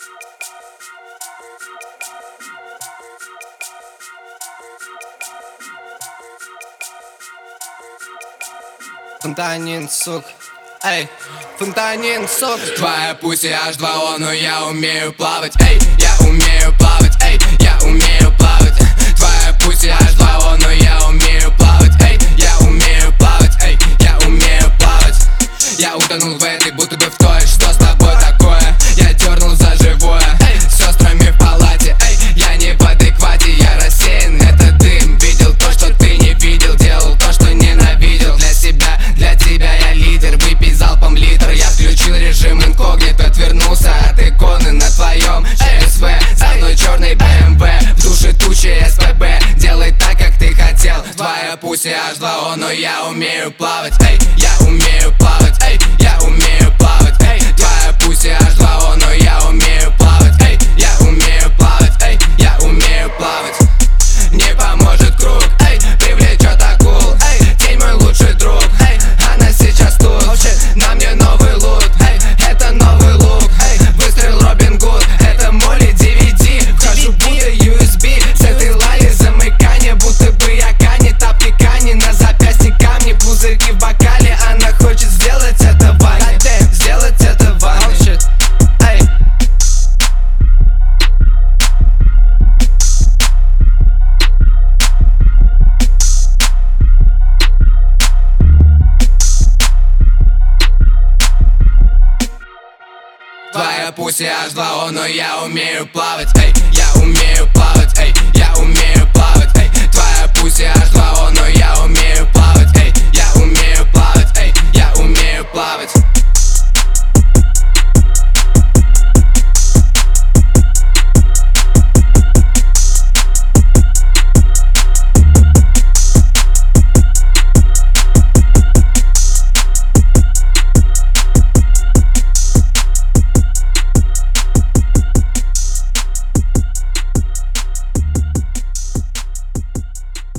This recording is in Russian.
Фонтанин, сук. Эй, фонтанин, сук. Твоя пусть H2O, но я умею плавать. Эй, я умею плавать. Эй, я умею плавать. Твоя пусть H2O, но я умею плавать. Эй, я умею плавать. Эй, я умею плавать. Я утонул в этой, будто бы в той. Что с тобой такое? Я дернул за живое. Эй, с сестрами в палате. Эй, я не в адеквате, я рассеян. Это дым, видел то, что ты не видел. Делал то, что ненавидел. Для тебя я лидер. Выпей залпом литр. Я включил режим инкогнито. Отвернулся от иконы на твоем ЧСВ. За мной черный BMW. В душе тучи СПБ. Делай так, как ты хотел. Твоя пусть H2O, но я умею плавать. Эй, я умею плавать. Эй, я умею плавать. Эй, твоя пусть H2O, но я умею плавать. Эй, я умею плавать. Эй, я умею плавать. Не поможет круг. Эй, привлечет акул. Эй, тень мой лучший друг. Эй, она сейчас тут. На мне новый лут. Эй, это новый лук. Эй, выстрел Робин Гуд. Это моли DVD. Вхожу будто USB. С этой лари замыкание, будто бы я Кани. Тапки Кани, на запястье камни. Пузырьки в бокале. Она хочет сделать это в ванне. Сделать это в ванне. Эй. Твоя пусть H2O, но я умею плавать. Эй, я умею плавать. Эй, я умею плавать. Эй, твоя пусть H2O.